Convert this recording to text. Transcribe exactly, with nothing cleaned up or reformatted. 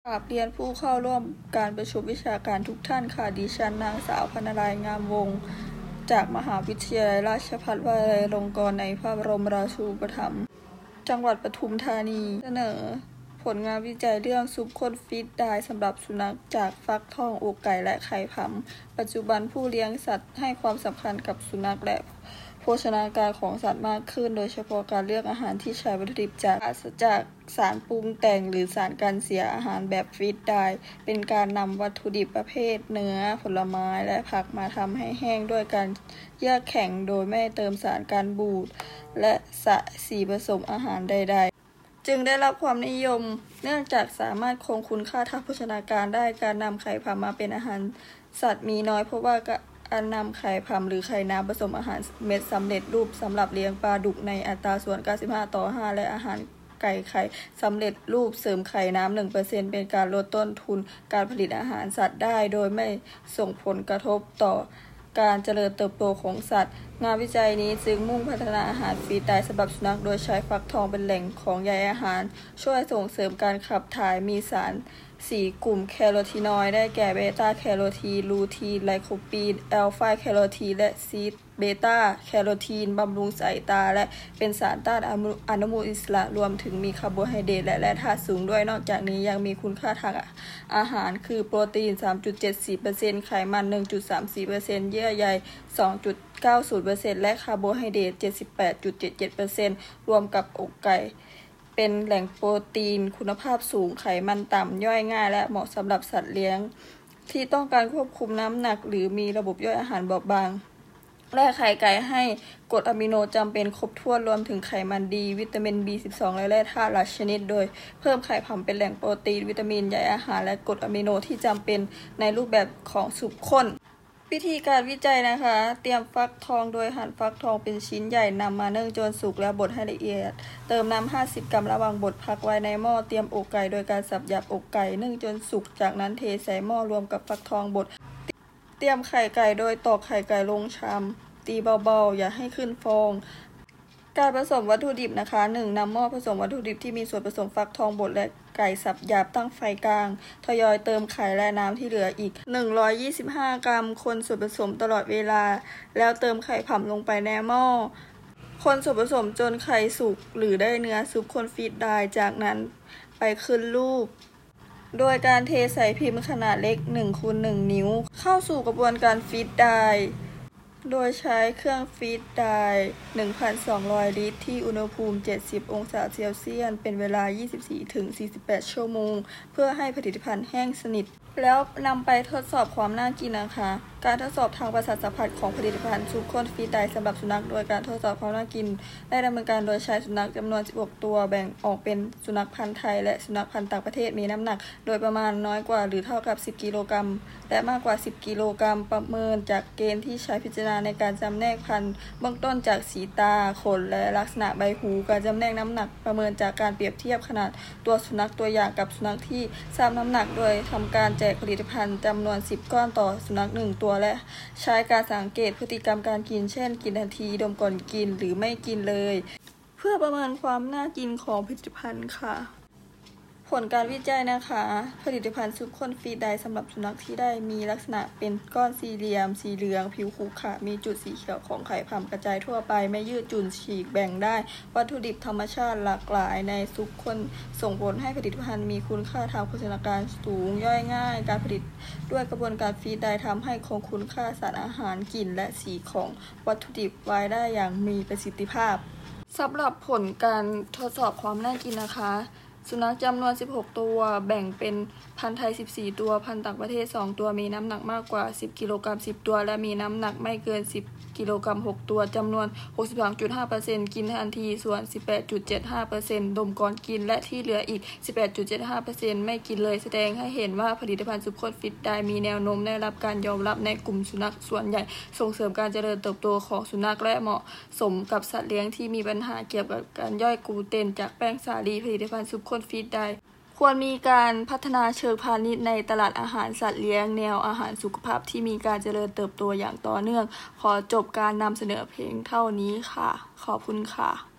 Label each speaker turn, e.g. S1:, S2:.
S1: กราบเรียนผู้เข้าร่วมการประชุมวิชาการทุกท่านค่ะ ดิฉันนางสาวพรรณรายงามวงศ์จากมหาวิทยาลัยราชภัฏวลัยลงกรณ์ในพระบรมราชูปถัมภ์จังหวัดปทุมธานีเสนอผลงานวิจัยเรื่องซุปข้นฟีดไดร์สำหรับสุนัขจากฟักทองอกไก่และไข่ผำปัจจุบันผู้เลี้ยงสัตว์ให้ความสำคัญกับสุนัขและโภชนาการของสัตว์มากขึ้นโดยเฉพาะการเลือกอาหารที่ใช้วัตถุดิบจากปราศจากสารปรุงแต่งหรือสารกันเสียอาหารแบบฟีดไดร์เป็นการนำวัตถุดิบประเภทเนื้อผลไม้และผักมาทำให้แห้งด้วยการแยกแข็งโดยไม่เติมสารกันบูดและสารสีผสมอาหารใดๆจึงได้รับความนิยมเนื่องจากสามารถคงคุณค่าทางโภชนาการได้การนำไข่ผำมาเป็นอาหารสัตว์มีน้อยเพราะว่าการนำไข่ผำหรือไข่น้ำผสมอาหารเม็ดสำเร็จรูปสำหรับเลี้ยงปลาดุกในอัตราส่วน เก้าสิบห้า ต่อ ห้า และอาหารไก่ไข่สำเร็จรูปเสริมไข่น้ำ หนึ่งเปอร์เซ็นต์ เป็นการลดต้นทุนการผลิตอาหารสัตว์ได้โดยไม่ส่งผลกระทบต่อการเจริญเติบโตของสัตว์งานวิจัยนี้จึงมุ่งพัฒนาอาหารฟีดไดร์สำหรับสุนัขโดยใช้ฟักทองเป็นแหล่งของใยอาหารช่วยส่งเสริมการขับถ่ายมีสารสี่กลุ่มแคโรทีนอยด์ได้แก่เบต้าแคโรทีน ลูทีน ไลโคปีน อัลฟาแคโรทีนและซีสเบต้าแคโรทีนบำรุงสายตาและเป็นสารต้านอนุมูลอิสระรวมถึงมีคาร์โบไฮเดรตและแร่ธาตุสูงด้วยนอกจากนี้ยังมีคุณค่าทางอาหารคือโปรตีน สามจุดเจ็ดสี่เปอร์เซ็นต์ ไขมัน หนึ่งจุดสามสี่เปอร์เซ็นต์ เยื่อใย สองจุดเก้าศูนย์เปอร์เซ็นต์ และคาร์โบไฮเดรต เจ็ดสิบแปดจุดเจ็ดเจ็ดเปอร์เซ็นต์ รวมกับอกไก่เป็นแหล่งโปรตีนคุณภาพสูงไขมันต่ำย่อยง่ายและเหมาะสำหรับสัตว์เลี้ยงที่ต้องการควบคุมน้ำหนักหรือมีระบบย่อยอาหารบอบบางและไข่ไก่ให้กรดอะมิโนจำเป็นครบถ้วนรวมถึงไขมันดีวิตามิน บี สิบสอง และแร่ธาตุหลายชนิดโดยเพิ่มไข่ผำเป็นแหล่งโปรตีนวิตามินใยอาหารและกรดอะมิโนที่จำเป็นในรูปแบบของซุปข้นวิธีการวิจัยนะคะเตรียมฟักทองโดยหั่นฟักทองเป็นชิ้นใหญ่นำมานึ่งจนสุกแล้วบดให้ละเอียดเติมน้ำห้าสิบกรัมระหว่างบดพักไว้ในหม้อเตรียมอกไก่โดยการสับหยาบอกไก่นึ่งจนสุกจากนั้นเทใส่หม้อรวมกับฟักทองบดเตรียมไข่ไก่โดยตอกไข่ไก่ลงชามตีเบาๆอย่าให้ขึ้นฟองการผสมวัตถุดิบนะคะ หนึ่ง นำหม้อผสมวัตถุดิบที่มีส่วนผสมฟักทองบดและไก่สับหยาบตั้งไฟกลางทยอยเติมไข่และน้ำที่เหลืออีกหนึ่งร้อยยี่สิบห้ากรัมคนส่วนผสมตลอดเวลาแล้วเติมไข่ผำลงไปในหม้อคนส่วนผสมจนไข่สุกหรือได้เนื้อซุปข้นฟีดไดร์จากนั้นไปขึ้นรูปโดยการเทใส่พิมพ์ขนาดเล็ก หนึ่งคูณหนึ่ง นิ้วเข้าสู่กระบวนการฟีดไดร์โดยใช้เครื่องฟีดไดร์ หนึ่งพันสองร้อย ลิตรที่อุณหภูมิ เจ็ดสิบ องศาเซลเซียสเป็นเวลา ยี่สิบสี่ถึงสี่สิบแปด ชั่วโมงเพื่อให้ผลิตภัณฑ์แห้งสนิทแล้วนำไปทดสอบความน่ากินนะคะการทดสอบทางประสาทสัมผัสของผลิตภัณฑ์ซุปข้นฟีดไดร์สำหรับสุนัขโดยการทดสอบความน่ากินได้ดำเนินการโดยใช้สุนัขจำนวน สิบหก ตัวแบ่งออกเป็นสุนัขพันธุ์ไทยและสุนัขพันธุ์ต่างประเทศมีน้ำหนักโดยประมาณน้อยกว่าหรือเท่ากับ สิบ กิโลกรัมและมากกว่า สิบ กิโลกรัมประเมินจากเกณฑ์ที่ใช้พิจารณาในการจำแนกพันธุ์เบื้องต้นจากสีตาขนและลักษณะใบหูการจำแนกน้ำหนักประเมินจากการเปรียบเทียบขนาดตัวสุนัขตัวอย่างกับสุนัขที่ทราบน้ำหนักโดยทำการแจกผลิตภัณฑ์จำนวน สิบ ก้อนต่อสุนัขหนึ่งตัวและใช้การสังเกตพฤติกรรมการกินเช่นกินทันทีดมก่อนกินหรือไม่กินเลยเพื่อประเมินความน่ากินของผลิตภัณฑ์ค่ะผลการวิจัยนะคะผลิตภัณฑ์ซุปข้นฟีดไดร์สำหรับสุนัขที่ได้มีลักษณะเป็นก้อนสี่เหลี่ยมสีเหลืองผิวขรุขระมีจุดสีเขียวของไข่ผำกระจายทั่วไปไม่ยืดหยุ่นฉีกแบ่งได้วัตถุดิบธรรมชาติหลากหลายในซุปข้นส่งผลให้ผลิตภัณฑ์มีคุณค่าทางโภชนาการสูงย่อยง่ายการผลิตด้วยกระบวนการฟีดไดร์ทำให้คงคุณค่าสารอาหารกลิ่นและสีของวัตถุดิบไว้ได้อย่างมีประสิทธิภาพสำหรับผลการทดสอบความน่ากินนะคะสุนัขจำนวน สิบหก ตัวแบ่งเป็นพันธุ์ไทย สิบสี่ ตัวพันธุ์ต่างประเทศ สอง ตัวมีน้ำหนักมากกว่า สิบ กิโลกรัม สิบ ตัวและมีน้ำหนักไม่เกิน สิบ กิโลกรัม หก ตัวจำนวน หกสิบสามจุดห้าเปอร์เซ็นต์ กินทันทีส่วน สิบแปดจุดเจ็ดห้าเปอร์เซ็นต์ ดมก่อนกินและที่เหลืออีก สิบแปดจุดเจ็ดห้าเปอร์เซ็นต์ ไม่กินเลยแสดงให้เห็นว่าผลิตภัณฑ์ซุปข้นฟีดไดร์มีแนวโน้มได้รับการยอมรับในกลุ่มสุนัขส่วนใหญ่ส่งเสริมการเจริญเติบโตของสุนัขและเหมาะสมกับสัตว์เลี้ยงที่มีปัญหาเกี่ยวกับการย่อยกลูเตนจากแป้งสาลีผลิตภัณฑ์ซุปข้นฟีดไดร์ควรมีการพัฒนาเชิงพาณิชย์ในตลาดอาหารสัตว์เลี้ยงแนวอาหารสุขภาพที่มีการเจริญเติบโตอย่างต่อเนื่องขอจบการนำเสนอเพียงเท่านี้ค่ะขอบคุณค่ะ